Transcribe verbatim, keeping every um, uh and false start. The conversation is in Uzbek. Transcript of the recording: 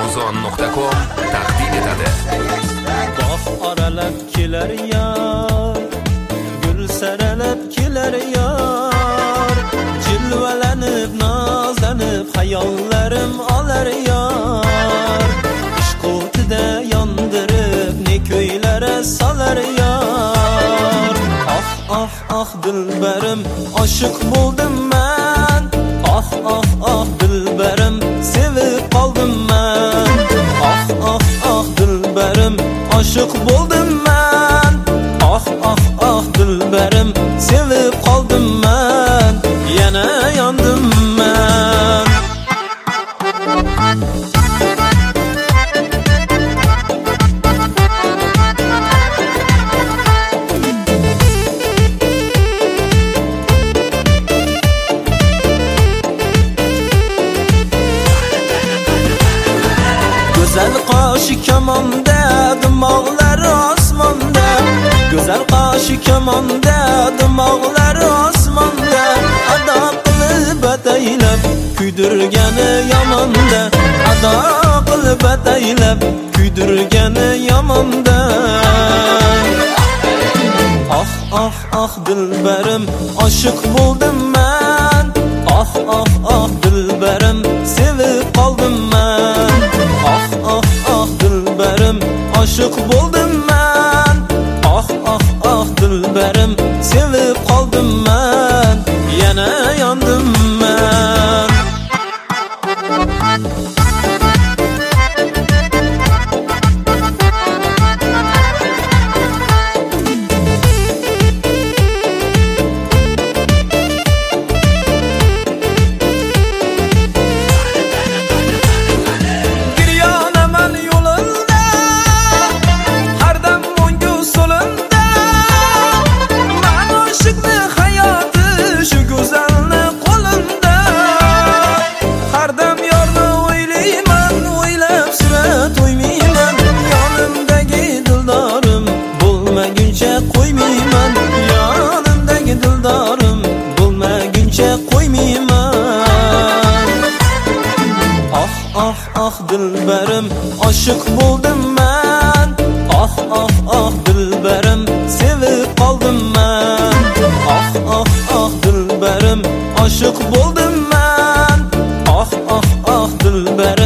muzon nuqta com taqdim etadi. Bog' oralab kelar yor, gul saralab kelar yor, jilvalanib nozlanib hayollarim olar yor, ishq o'tida yondirib ne ko'ylari solar yor. Ah ah ah dilbarim, oshiq bo'ldim men. Ah ah ah dilbarim, sevib qoldim men. Ah ah ah dilbarim, oshiq bo'ldim men. Ah ah ah dilbarim, sevib qoldim men. Yana yondim men. Güzel qashi kamonda, dimoqlar osmonda. Güzel qashi kamonda, dimoqlar osmonda. Ado qilib ataylab kuydirgani yomonda. Ado qilib ataylab kuydirgani yomonda. Ah ah ah dilbarim, oshiq bo'ldim men. Ah ah ah dilbarim, sevib qoldim men. Ah ah ah dilbarim, oshiq bo'ldim men. Ah ah ah dilbarim, sevib qoldim men. Yana yondim men. Qo'ymayman yonimdagi dildorim, bo'lmaguncha qo'ymayman. Ah ah ah dilbarim, oshiq bo'ldim men. Ah ah ah dilbarim, sevib qoldim men. Ah ah ah dilbarim, oshiq bo'ldim men. Ah ah ah dilbarim